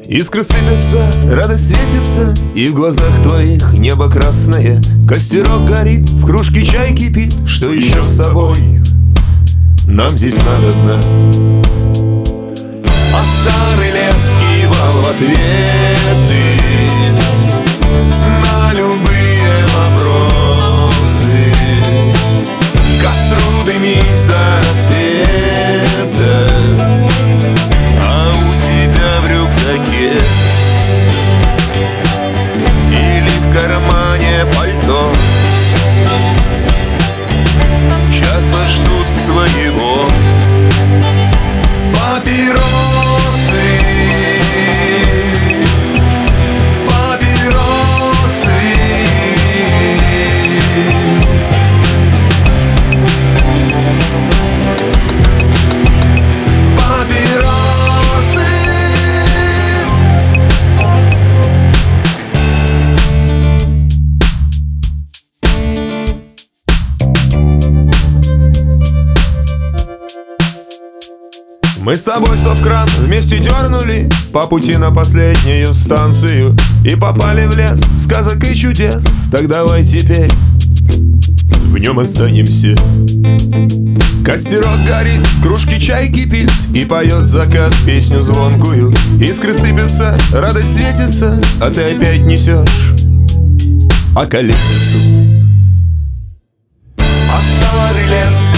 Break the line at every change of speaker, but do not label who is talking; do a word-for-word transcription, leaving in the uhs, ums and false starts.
Искры сыпятся, радость светится, и в глазах твоих небо красное. Костерок горит, в кружке чай кипит. Что еще с тобой? Нам здесь надобно. А старый лес кивал в ответы на любые вопросы. Костру дымить до рассвета, а у тебя в рюкзаке или в кармане пальто часа ждут своего. Папиросы, папиросы, папиросы. Мы с тобой стоп-кран вместе дернули по пути на последнюю станцию и попали в лес сказок и чудес. Так давай теперь в нем останемся. Костерок горит, в кружке чай кипит, и поет закат песню звонкую. Искры сыпятся, радость светится, а ты опять несешь околесицу. А старый лес